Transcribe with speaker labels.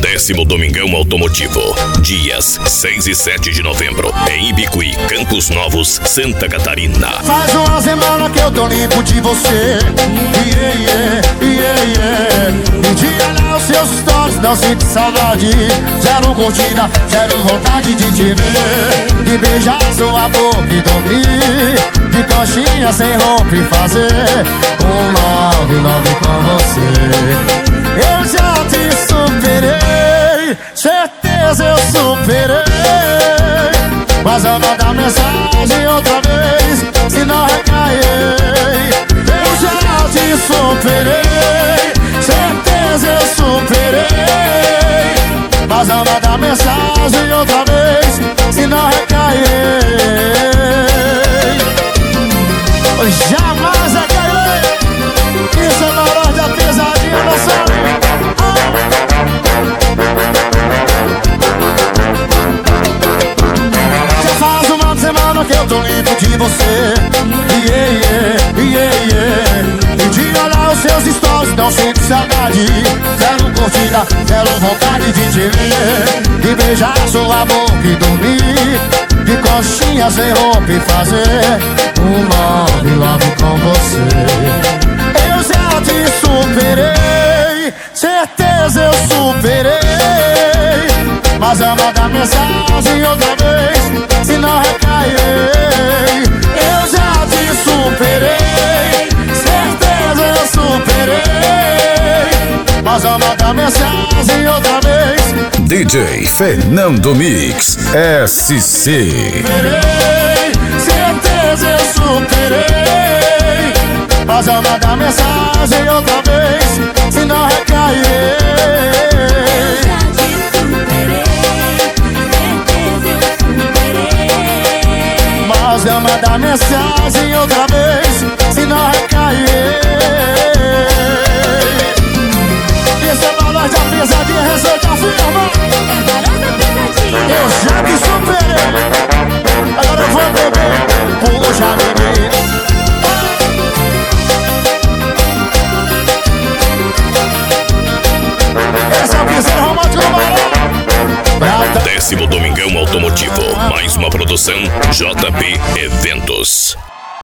Speaker 1: 10º Domingão Automotivo, dias 6 e 7 de novembro, em Ibicuí, Campos Novos, Santa Catarina.
Speaker 2: Faz uma semana que eu tô limpo de você. Um dia lá os seus stories, não sinto saudade. Zero curtida, zero vontade de te ver. De beijar sua boca e dormir. De coxinha sem roupa e fazer um love com você. Eu já te superei, certeza eu superei. Mas eu vou dar mensagem outra vez, se não recair. Eu já te superei, certeza eu superei. Mas eu vou dar mensagem outra vez, se não recair. Jamais recairei. Isso é maior da pesadinha, não sabe? Já faz uma semana que eu tô limpo de você. E de olhar os seus stories, não sinto saudade. Zero curtida, zero vontade de te ver. De beijar sua boca e dormir. De coxinha sem roupa e fazer um love com você. Eu já te superei, certeza eu superei. Mas eu vou dar mensagem outra vez, se não recairei. Eu já te superei, certeza eu superei. Mas eu vou dar mensagem outra vez.
Speaker 3: DJ Fernando Mix SC.
Speaker 2: Superei, certeza eu superei. Mas eu vou dar mensagem outra vez, se não recairei. Mas eu vou dar mensagem outra vez, se não recairei. Isso é valor da pesadinha, receita firma. Eu já te superei, agora eu vou beber. Puxa, menina. Esse é o piseiro romântico do Maré.
Speaker 1: 10º Domingão Automotivo, mais uma produção JP Eventos.